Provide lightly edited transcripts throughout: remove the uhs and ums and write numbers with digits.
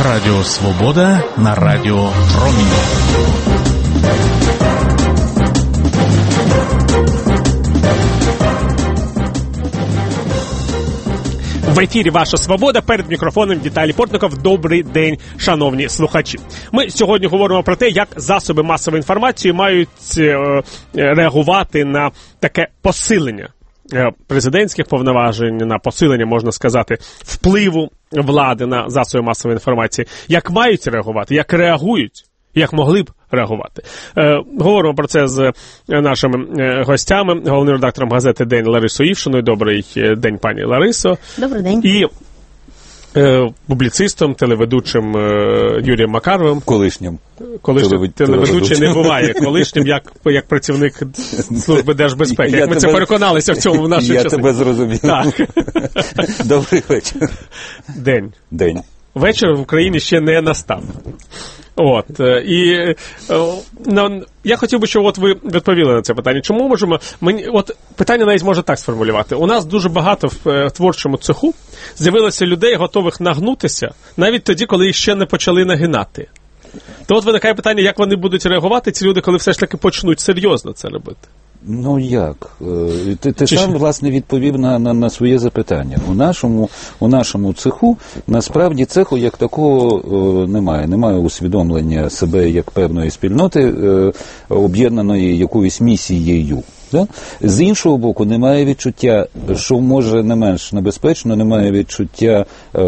Радіо Свобода на Радіо Промінь. В ефірі «Ваша Свобода», перед мікрофоном Віталій Портников. Добрий день, шановні слухачі. Ми сьогодні говоримо про те, як засоби масової інформації мають реагувати на таке посилення президентських повноважень, на посилення, можна сказати, впливу влади на засоби масової інформації. Як мають реагувати, як реагують, як могли б реагувати. Говоримо про це з нашими гостями, головним редактором газети «День» Ларисою Івшиною. Добрий день, пані Ларисо. Добрий день. І публіцистом, телеведучим Юрієм Макаровим. Колишнім. Телеведучий не буває колишнім, як працівник Служби держбезпеки. Як ми це переконалися в цьому в нашій часи. Я тебе зрозумів. Так. Добрий вечір. День. Вечір в Україні ще не настав. Я хотів би, щоб ви відповіли на це питання. Чому можемо... питання навіть може так сформулювати. У нас дуже багато в творчому цеху з'явилося людей, готових нагнутися, навіть тоді, коли їх ще не почали нагинати. То виникає питання, як вони будуть реагувати, ці люди, коли все ж таки почнуть серйозно це робити. Ну як? Ти сам, власне, відповів на своє запитання. У нашому цеху, насправді, цеху як такого немає. Немає усвідомлення себе як певної спільноти, об'єднаної якоюсь місією. З іншого боку, немає відчуття, що може не менш небезпечно, немає відчуття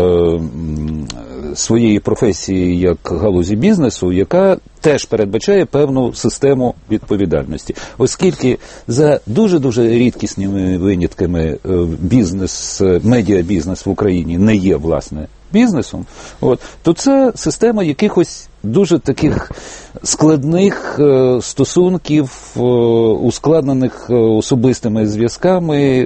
своєї професії як галузі бізнесу, яка теж передбачає певну систему відповідальності. Оскільки за дуже-дуже рідкісними винятками медіабізнес в Україні не є, власне, бізнесом, то це система якихось дуже таких складних стосунків, ускладнених особистими зв'язками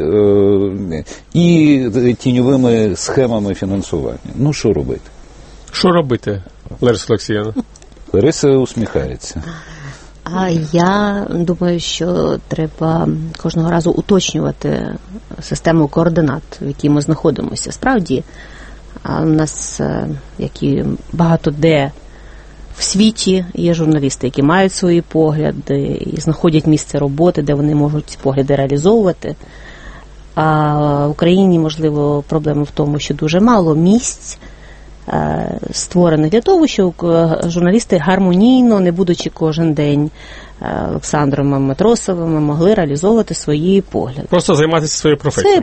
і тіньовими схемами фінансування. Ну, що робити? Що робити, Лариса Олексіївна? Лариса усміхається. А я думаю, що треба кожного разу уточнювати систему координат, в якій ми знаходимося. Справді, у нас, як і багато де в світі, є журналісти, які мають свої погляди і знаходять місце роботи, де вони можуть ці погляди реалізовувати. А в Україні, можливо, проблема в тому, що дуже мало місць створених для того, щоб журналісти гармонійно, не будучи кожен день Олександром Матросовим, могли реалізовувати свої погляди. Просто займатися своєю професією.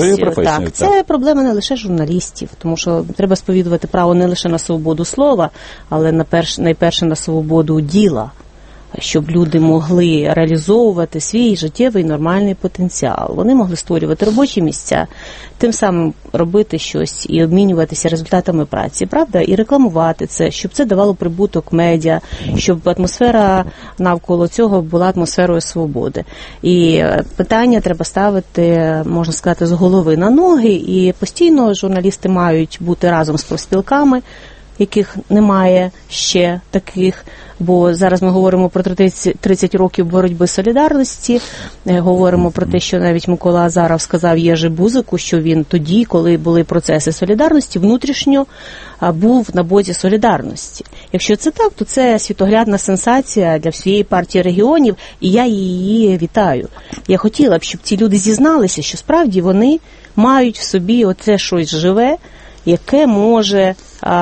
Це проблема не лише журналістів, тому що треба сповідувати право не лише на свободу слова, але найперше на свободу діла, щоб люди могли реалізовувати свій життєвий нормальний потенціал. Вони могли створювати робочі місця, тим самим робити щось і обмінюватися результатами праці, правда? І рекламувати це, щоб це давало прибуток медіа, щоб атмосфера навколо цього була атмосферою свободи. І питання треба ставити, можна сказати, з голови на ноги, і постійно журналісти мають бути разом з профспілками, яких немає ще таких, бо зараз ми говоримо про 30 років боротьби солідарності, говоримо про те, що навіть Микола Азаров сказав Єжи Бузику, що він тоді, коли були процеси солідарності, внутрішньо був на боці солідарності. Якщо це так, то це світоглядна сенсація для всієї партії регіонів, і я її вітаю. Я хотіла б, щоб ці люди зізналися, що справді вони мають в собі оце щось живе, яке може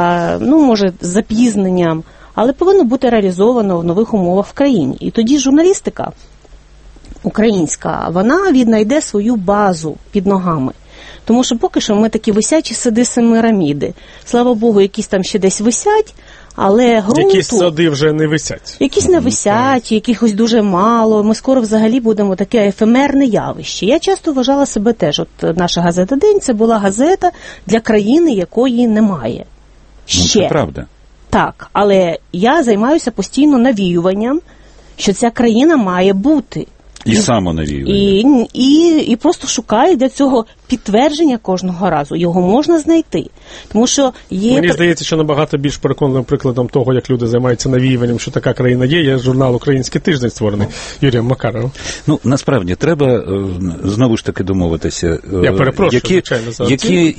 з запізненням, але повинно бути реалізовано в нових умовах в країні. І тоді журналістика українська, вона віднайде свою базу під ногами. Тому що поки що ми такі висячі сади Семираміди. Слава Богу, якісь там ще десь висять, але ґрунту... Якісь сади вже не висять. Якісь не висять, якихось дуже мало. Ми скоро взагалі будемо таке ефемерне явище. Я часто вважала себе теж. Наша газета «День» – це була газета для країни, якої немає. Ще. Це правда. Так, але я займаюся постійно навіюванням, що ця країна має бути. І самонавіювання. І просто шукаю для цього підтвердження кожного разу. Його можна знайти. Тому що є... Мені здається, що набагато більш переконаним прикладом того, як люди займаються навіюванням, що така країна є журнал «Український тиждень», створений Юрієм Макаровим. Ну, насправді, треба знову ж таки домовитися. Я перепрошую, звичайно, за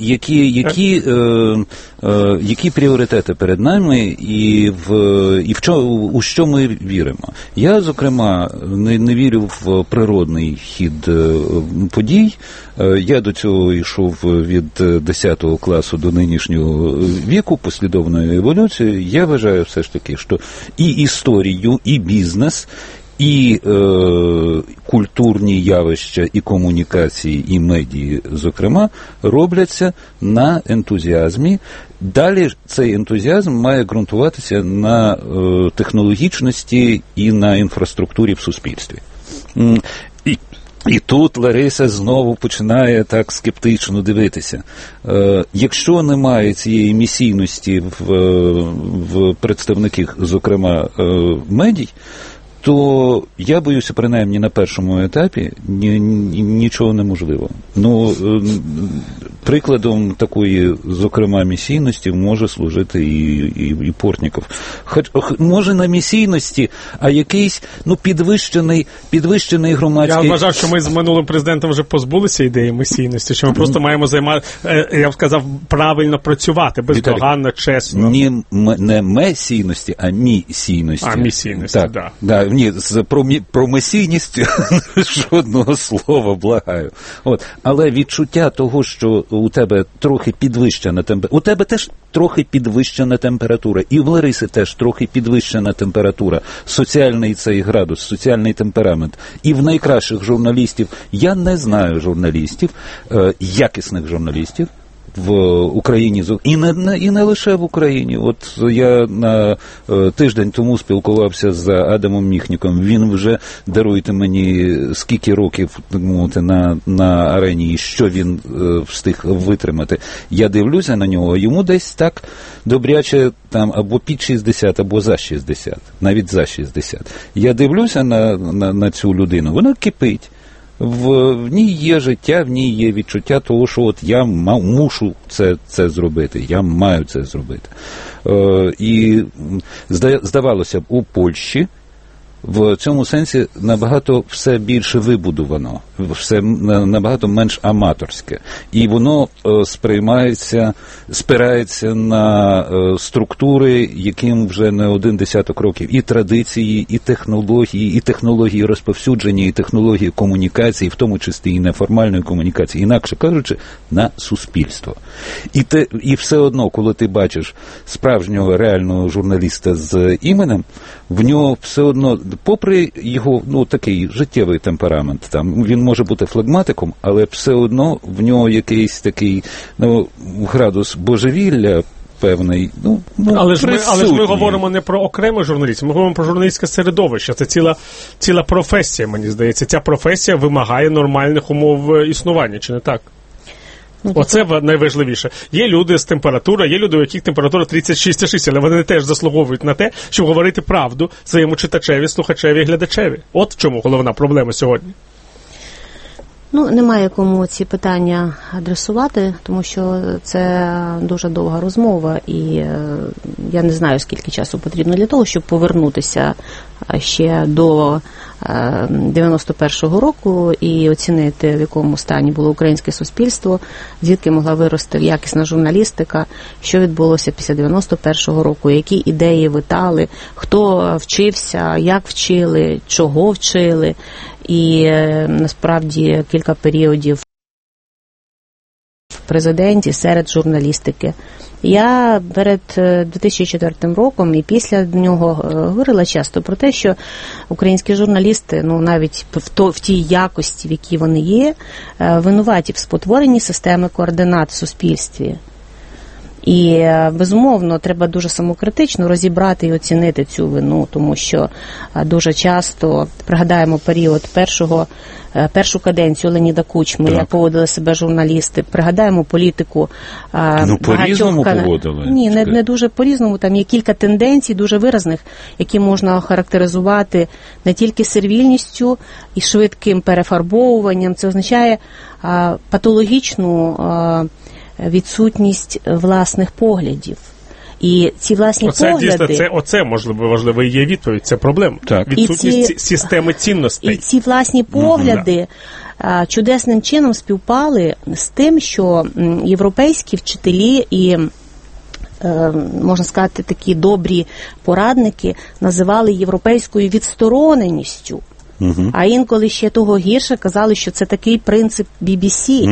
які пріоритети перед нами і у що ми віримо. Я, зокрема, не вірю в природний хід подій. Я до цього йшов від 10 класу до нинішнього віку, послідовною еволюцією. Я вважаю все ж таки, що і історію, і бізнес, і культурні явища, і комунікації, і медії, зокрема, робляться на ентузіазмі. Далі цей ентузіазм має ґрунтуватися на технологічності і на інфраструктурі в суспільстві. І тут Лариса знову починає так скептично дивитися. Якщо немає цієї місійності в представників, зокрема, медій, то я боюся, принаймні на першому етапі, нічого неможливо. Ну, прикладом такої, зокрема, місійності може служити і Портніков. Хоч, може, на місійності, а якийсь, підвищений громадський... Я вважав, що ми з минулим президентом вже позбулися ідеї місійності, що ми просто маємо я б сказав, правильно працювати, бездоганно, чесно. Не месійності, а місійності. А, місійності, так. Да. Ні, про месійність жодного слова, благаю. Але відчуття того, що у тебе трохи підвищена температура, у тебе теж трохи підвищена температура, і в Лариси теж трохи підвищена температура, соціальний цей градус, соціальний темперамент. І в найкращих журналістів, я не знаю журналістів, якісних журналістів, в Україні, і не лише в Україні. От я на тиждень тому спілкувався з Адамом Міхніком. Він вже, даруйте мені, скільки років на арені, і що він встиг витримати. Я дивлюся на нього, йому десь так добряче там або під 60, або за 60, навіть за 60. Я дивлюся на цю людину, вона кипить. В ній є життя, в ній є відчуття того, що от я мушу це зробити, я маю це зробити. І здавалося б, у Польщі в цьому сенсі набагато все більше вибудовано, все набагато менш аматорське. І воно спирається на структури, яким вже не один десяток років. І традиції, і технології розповсюдження, і технології комунікації, в тому числі і неформальної комунікації, інакше кажучи, на суспільство. І все одно, коли ти бачиш справжнього реального журналіста з іменем, в нього все одно, попри його такий життєвий темперамент, там він може бути флегматиком, але все одно в нього якийсь такий градус божевілля певний. Але ж ми говоримо не про окремих журналістів, ми говоримо про журналістське середовище. Це ціла професія, мені здається. Ця професія вимагає нормальних умов існування, чи не так? Оце найважливіше. Є люди з температурою, є люди, у яких температура 36,6, але вони теж заслуговують на те, щоб говорити правду своєму читачеві, слухачеві, глядачеві. От в чому головна проблема сьогодні. Немає кому ці питання адресувати, тому що це дуже довга розмова, і я не знаю, скільки часу потрібно для того, щоб повернутися ще до 91-го року і оцінити, в якому стані було українське суспільство, звідки могла вирости якісна журналістика, що відбулося після 91-го року, які ідеї витали, хто вчився, як вчили, чого вчили. І насправді кілька періодів в президенті серед журналістики. Я перед 2004 роком і після нього говорила часто про те, що українські журналісти, навіть в тій якості, в якій вони є, винуваті в спотворенні системи координат в суспільстві. І, безумовно, треба дуже самокритично розібрати і оцінити цю вину, тому що дуже часто, пригадаємо період першу каденцію Леоніда Кучми, як поводили себе журналісти, пригадаємо політику по-різному поводили. Ні, не дуже по-різному, там є кілька тенденцій дуже виразних, які можна охарактеризувати не тільки сервільністю і швидким перефарбовуванням, це означає патологічну відсутність власних поглядів. І ці власні погляди... Оце, можливо, і є відповідь, це проблема. Так. Відсутність системи цінностей. І ці власні погляди чудесним чином співпали з тим, що європейські вчителі і, можна сказати, такі добрі порадники називали європейською відстороненістю. А інколи ще того гірше казали, що це такий принцип BBC.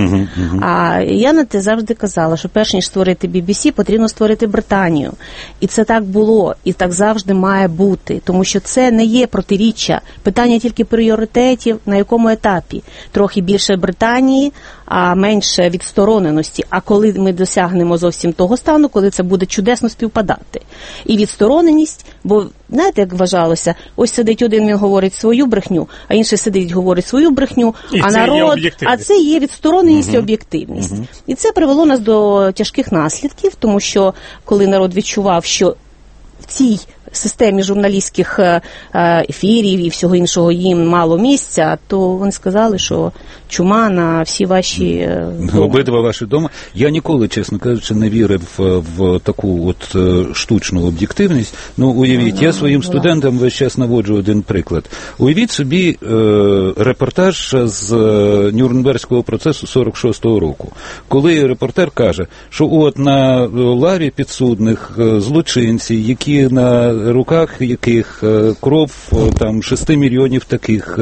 А я на те завжди казала, що перш ніж створити BBC, потрібно створити Британію. І це так було, і так завжди має бути. Тому що це не є протиріччя. Питання тільки пріоритетів, на якому етапі. Трохи більше Британії, а менше відстороненості. А коли ми досягнемо зовсім того стану, коли це буде чудесно співпадати. І відстороненість, бо, знаєте, як вважалося, ось сидить один, він говорить свою брехню, а інший сидить, говорить свою брехню, а народ, а це є відстороненість і об'єктивність. І це привело нас до тяжких наслідків, тому що коли народ відчував, що в цій системі журналістських ефірів і всього іншого їм мало місця, то вони сказали, що чума на всі ваші дома. Обидва ваші дома. Я ніколи, чесно кажучи, не вірив в таку от штучну об'єктивність. Ну, уявіть, я своїм студентам весь час наводжу один приклад. Уявіть собі репортаж з Нюрнберзького процесу 46-го року, коли репортер каже, що от на лаві підсудних злочинці, які на руках яких кров там 6 мільйонів таких,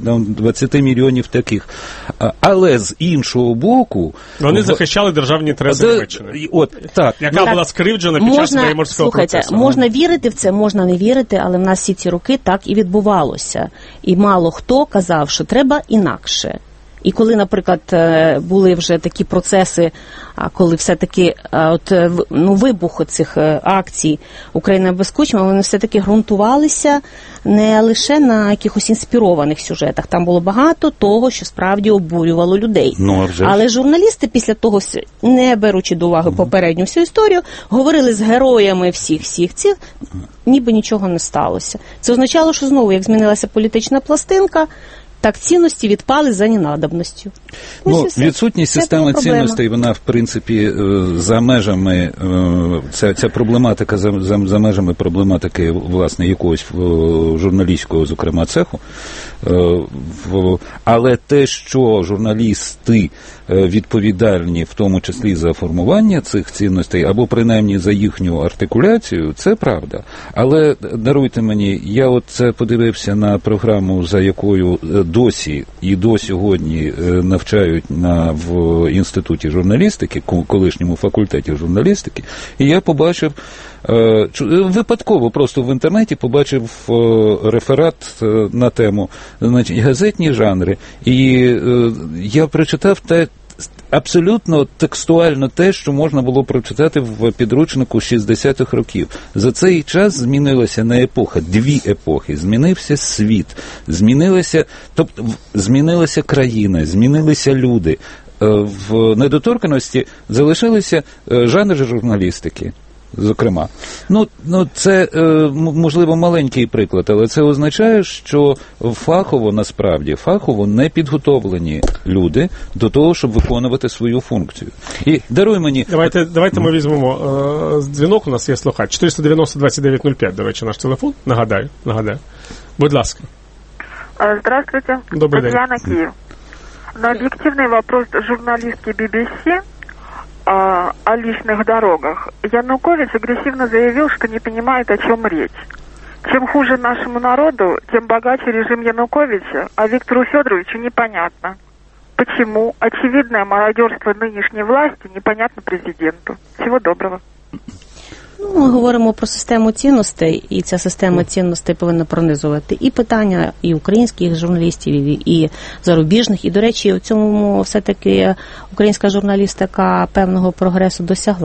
20 мільйонів таких. Але з іншого боку... Вони захищали державні інтереси Німеччини. Яка була скривджена під час Веймарського процесу. Можна вірити в це, можна не вірити, але в нас всі ці роки так і відбувалося. І мало хто казав, що треба інакше. І коли, наприклад, були вже такі процеси, коли все-таки вибух цих акцій «Україна без Кучми», вони все-таки ґрунтувалися не лише на якихось інспірованих сюжетах. Там було багато того, що справді обурювало людей. Але журналісти після того, не беручи до уваги попередню всю історію, говорили з героями всіх цих, ніби нічого не сталося. Це означало, що знову, як змінилася політична пластинка, так цінності відпали за ненадобністю. Відсутність системи цінностей, вона, в принципі, за межами, ця проблематика, за межами проблематики, власне, якогось журналістського, зокрема, цеху. Але те, що журналісти відповідальні, в тому числі за формування цих цінностей, або принаймні за їхню артикуляцію, це правда. Але, даруйте мені, я от це подивився на програму, за якою досі і до сьогодні навчають в інституті журналістики, колишньому факультеті журналістики, і я побачив, випадково просто в інтернеті побачив реферат на тему, значить, газетні жанри, і я прочитав абсолютно текстуально те, що можна було прочитати в підручнику 60-х років. За цей час змінилася не епоха, дві епохи. Змінився світ, змінилася країна, змінилися люди. В недоторканості залишилися жанри журналістики. Зокрема. Це, можливо, маленький приклад, але це означає, що фахово не підготовлені люди до того, щоб виконувати свою функцію. І даруй мені... Давайте ми візьмемо дзвінок, у нас є слухач. 490-2905, до речі, наш телефон. Нагадаю. Будь ласка. Здравствуйте. Добрый день. Татьяна, Киев. На объективный вопрос журналистки BBC о личных дорогах Янукович агрессивно заявил, что не понимает, о чем речь. Чем хуже нашему народу, тем богаче режим Януковича, а Виктору Федоровичу непонятно. Почему? Очевидное мародерство нынешней власти непонятно президенту. Всего доброго. Ми говоримо про систему цінностей, і ця система цінностей повинна пронизувати і питання і українських журналістів, і зарубіжних. І, до речі, у цьому все-таки українська журналістика певного прогресу досягла.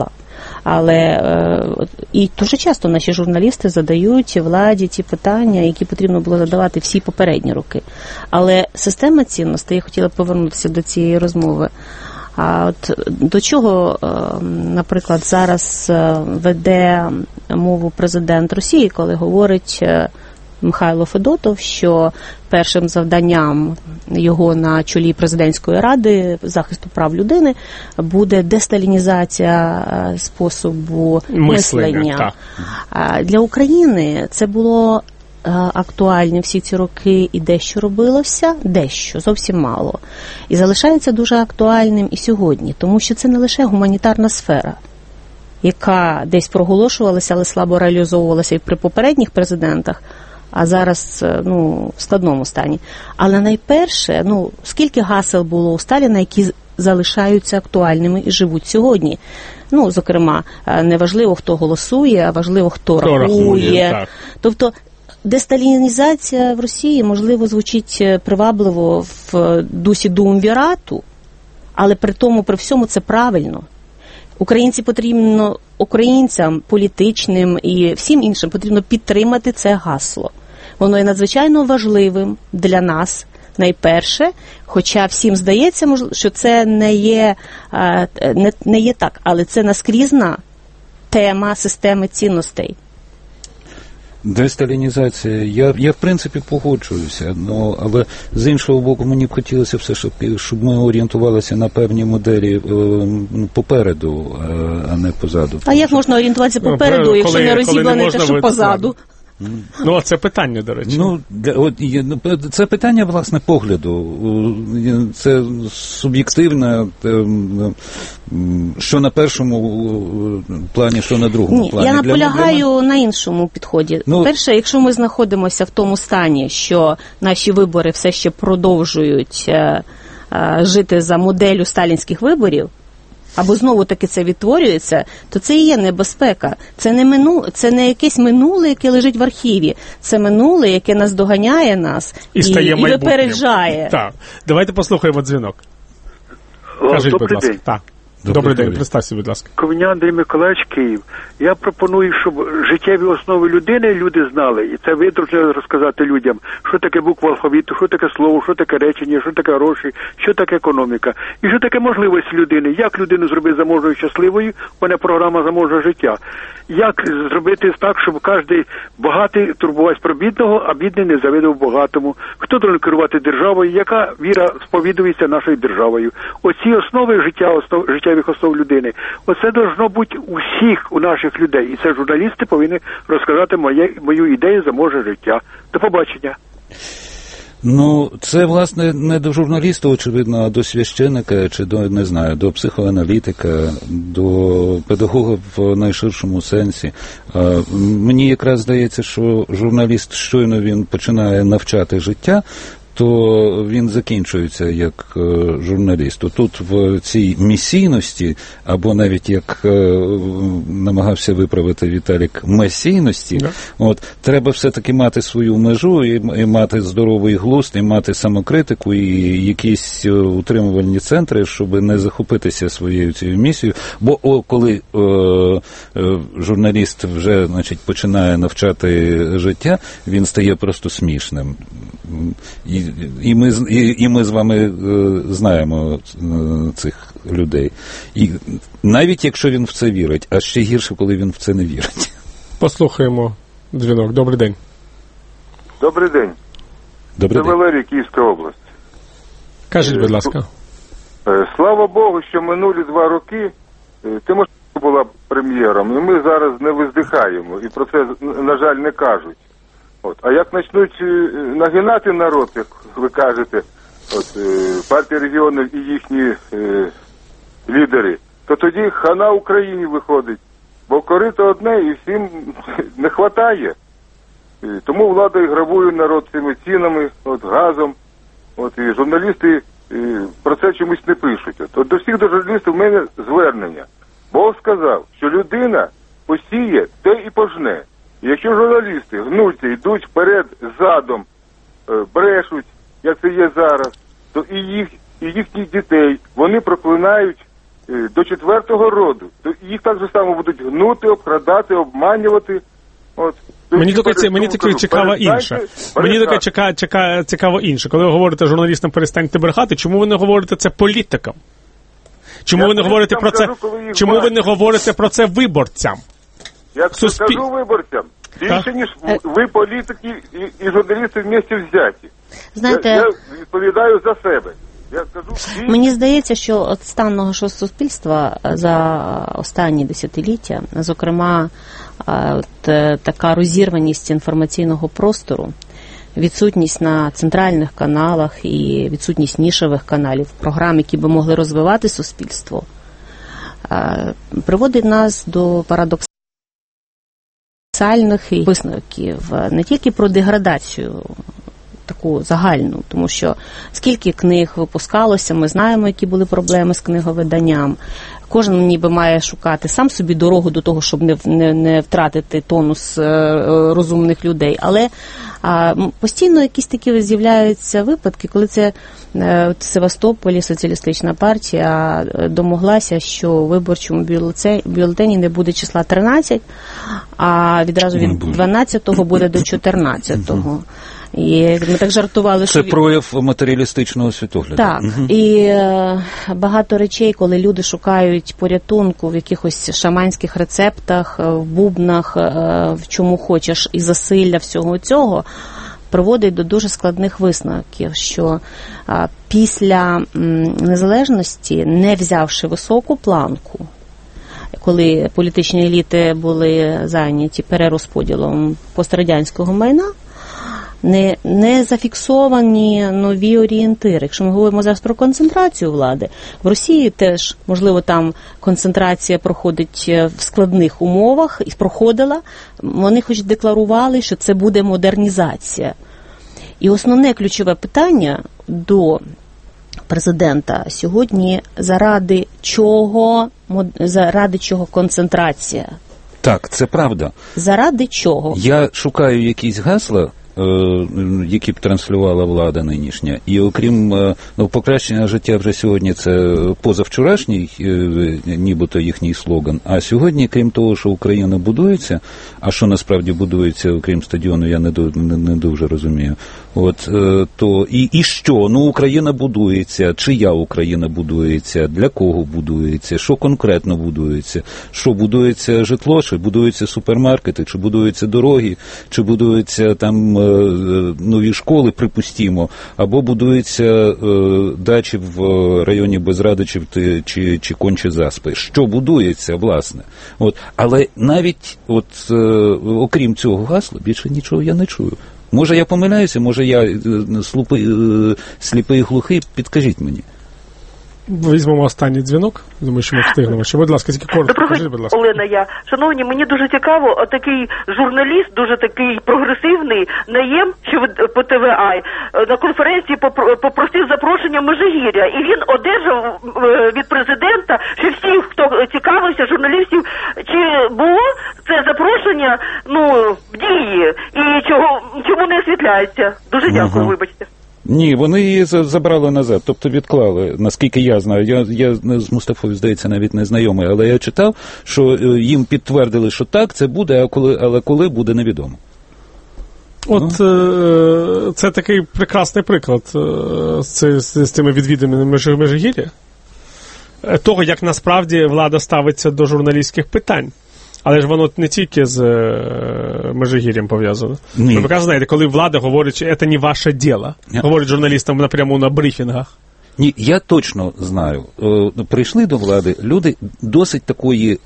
Але і дуже часто наші журналісти задають владі ті питання, які потрібно було задавати всі попередні роки. Але система цінностей, я хотіла повернутися до цієї розмови, а от до чого, наприклад, зараз веде мову президент Росії, коли говорить Михайло Федотов, що першим завданням його на чолі президентської ради захисту прав людини буде десталінізація способу мислення. Для України це було актуальні всі ці роки, і дещо робилося, дещо, зовсім мало. І залишається дуже актуальним і сьогодні, тому що це не лише гуманітарна сфера, яка десь проголошувалася, але слабо реалізовувалася і при попередніх президентах, а зараз, в складному стані. Але найперше, скільки гасел було у Сталіна, які залишаються актуальними і живуть сьогодні. Зокрема, не важливо, хто голосує, а важливо, хто рахує. Тобто, десталінізація в Росії, можливо, звучить привабливо в дусі думвірату, але при тому, при всьому це правильно. Українцям, політичним і всім іншим потрібно підтримати це гасло. Воно є надзвичайно важливим для нас, найперше, хоча всім здається, що це не є так, але це наскрізна тема системи цінностей. Десталінізація, я в принципі погоджуюся, але з іншого боку мені б хотілося все ж, щоб ми орієнтувалися на певні моделі попереду, а не позаду. А як можна орієнтуватися попереду, якщо не розібране те, що позаду? Це питання, до речі. Це питання, власне, погляду. Це суб'єктивне, що на першому плані, що на другому плані. Я наполягаю на іншому підході. Перше, якщо ми знаходимося в тому стані, що наші вибори все ще продовжують жити за моделлю сталінських виборів, або знову-таки це відтворюється, то це і є небезпека. Це не якесь минуле, яке лежить в архіві. Це минуле, яке наздоганяє нас і випереджає. Так. Давайте послухаємо дзвінок. Кажіть, будь ласка. Так. Добрий день, представся, будь ласка. Ковня Андрій Миколаївич, Київ. Я пропоную, щоб життєві основи людини люди знали, і це витрудно розказати людям, що таке буква алфавіту, що таке слово, що таке речення, що таке гроші, що таке економіка, і що таке можливість людини, як людину зробити заможною щасливою, вона програма заможного життя. Як зробити так, щоб кожен багатий турбувався про бідного, а бідний не завидував багатому? Хто повинен керувати державою? Яка віра сповідується нашою державою? Оці основи життєвих основ людини. Оце должно бути у всіх у наших людей. І це журналісти повинні розказати мою ідею заможне життя. До побачення. Це, власне, не до журналіста, очевидно, а до священика, чи до психоаналітика, до педагога в найширшому сенсі. Мені якраз здається, що журналіст, щойно він починає навчати життя, то він закінчується як журналіст. Тут в цій місійності, або навіть як намагався виправити Віталік, месійності, треба все-таки мати свою межу, і мати здоровий глузд, і мати самокритику, і якісь утримувальні центри, щоб не захопитися своєю цією місією. Бо коли журналіст вже, починає навчати життя, він стає просто смішним. І ми з вами знаємо цих людей. І навіть якщо він в це вірить, а ще гірше, коли він в це не вірить. Послухаємо дзвінок. Добрий день. Добрий день. Добрий день. Це Валерій, Київська область. Кажіть, будь ласка. Слава Богу, що минулі 2 роки Тимошенко була прем'єром, і ми зараз не виздихаємо, і про це, на жаль, не кажуть. А як почнуть нагинати народ, як ви кажете, партія регіонів і їхні лідери, то тоді хана Україні виходить. Бо корито одне і всім не вистачає. Тому влада і грабує народ цими цінами, газом. І журналісти про це чомусь не пишуть. До всіх до журналістів в мене звернення. Бог сказав, що людина посіє, те і пожне. І якщо журналісти гнуться, йдуть вперед, задом, брешуть, як це є зараз, то і їхніх дітей вони проклинають до 4-го роду. То їх так же само будуть гнути, обкрадати, обманювати. От. Мені тільки цікаво інше. Мені тільки цікаво інше. Коли ви говорите журналістам перестаньте брехати, чому ви не говорите це політикам? Чому ви не говорите про це? Чому ви не говорите про це виборцям? Я скажу виборцям, більше, ніж ви, політики і журналісти вместе взяті. Знаєте, я відповідаю за себе. Мені здається, що от стан нашого суспільства за останні десятиліття, зокрема, така розірваність інформаційного простору, відсутність на центральних каналах і відсутність нішевих каналів, програм, які би могли розвивати суспільство, приводить нас до парадоксальних висновків не тільки про деградацію таку загальну, тому що скільки книг випускалося, ми знаємо, які були проблеми з книговиданням. Кожен ніби має шукати сам собі дорогу до того, щоб не втратити тонус розумних людей. Але постійно якісь такі з'являються випадки, коли це в Севастополі соціалістична партія домоглася, що в виборчому бюлетені не буде числа 13, а відразу від 12-го буде до 14-го. І ми так жартували, що... Це прояв матеріалістичного світогляду. Так, і багато речей, коли люди шукають порятунку в якихось шаманських рецептах, в бубнах, в чому хочеш, і засилля всього цього, приводить до дуже складних висновків, що після незалежності, не взявши високу планку, коли політичні еліти були зайняті перерозподілом пострадянського майна, не зафіксовані нові орієнтири. Якщо ми говоримо зараз про концентрацію влади, в Росії теж, можливо, там концентрація проходить в складних умовах, і проходила. Вони хоч декларували, що це буде модернізація. І основне ключове питання до президента сьогодні: заради чого концентрація? Так, це правда. Заради чого? Я шукаю якісь гасла, які б транслювала влада нинішня. І окрім покращення життя вже сьогодні, це позавчорашній, нібито їхній слоган. А сьогодні, крім того, що Україна будується, а що насправді будується, окрім стадіону, я не дуже розумію. От, то і що? Ну, Україна будується, чия Україна будується, для кого будується, що конкретно будується, що будується житло, чи будуються супермаркети, чи будуються дороги, чи будуються там нові школи, припустімо, або будуються дачі в районі Безрадичів чи Кончі-Заспи. Що будується, власне. От. Але навіть окрім цього гасла, більше нічого я не чую. Може, я помиляюся, може, я сліпий і глухий, підкажіть мені. Візьмемо останній дзвінок, думаю, що ми встигнемо. Ще, будь ласка, тільки коротко, покажіть, будь ласка. Олена, шановні, мені дуже цікаво, такий журналіст, дуже такий прогресивний, Наєм, що по ТВА, на конференції попросив запрошення Межигір'я, і він одержав від президента, що всі, хто цікавився, журналістів, чи було це запрошення, в дії, і чому не освітляється. Дуже дякую, вибачте. Ні, вони її забрали назад, тобто відклали, наскільки я знаю. Я з Мустафою, здається, навіть не знайомий, але я читав, що їм підтвердили, що так, це буде, але коли буде, невідомо. Це такий прекрасний приклад з цими відвідинами Межигір'я, того, як насправді влада ставиться до журналістських питань. Але ж воно не тільки з Межигір'ям пов'язано. Ви прекрасно знаєте, коли влада говорить, що це не ваше діло, говорить журналістам напряму на брифінгах. Ні, я точно знаю. Прийшли до влади люди досить такої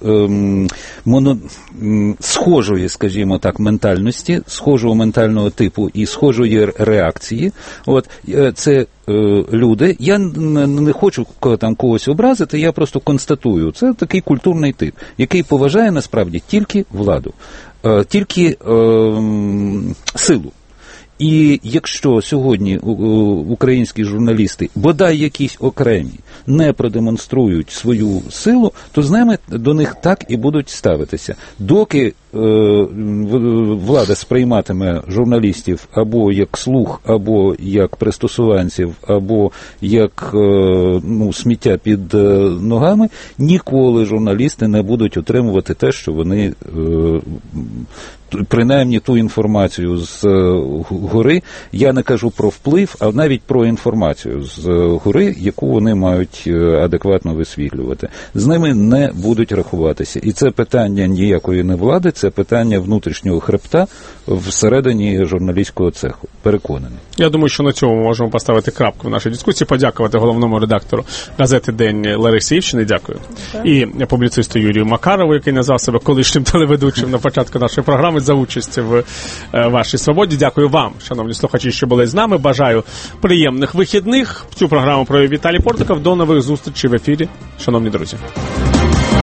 схожої, скажімо так, ментальності, схожого ментального типу і схожої реакції. Це люди. Я не хочу там когось образити, я просто констатую. Це такий культурний тип, який поважає насправді тільки владу, тільки силу. І якщо сьогодні українські журналісти, бодай якісь окремі, не продемонструють свою силу, то з ними до них так і будуть ставитися. Доки влада сприйматиме журналістів або як слуг, або як пристосуванців, або як сміття під ногами, ніколи журналісти не будуть отримувати те, що вони принаймні ту інформацію з гори, я не кажу про вплив, а навіть про інформацію з гори, яку вони мають адекватно висвітлювати. З ними не будуть рахуватися. І це питання ніякої не влади, це питання внутрішнього хребта всередині журналістського цеху. Переконаний. Я думаю, що на цьому ми можемо поставити крапку в нашій дискусії, подякувати головному редактору газети «День» Ларисі Івчині, дякую. І публіцисту Юрію Макарову, який назвав себе колишнім телеведучим на початку нашої програми, за участь в вашій свободі. Дякую вам, шановні слухачі, що були з нами. Бажаю приємних вихідних. Цю програму провів Віталій Портников. До нових зустрічей в ефірі, шановні друзі.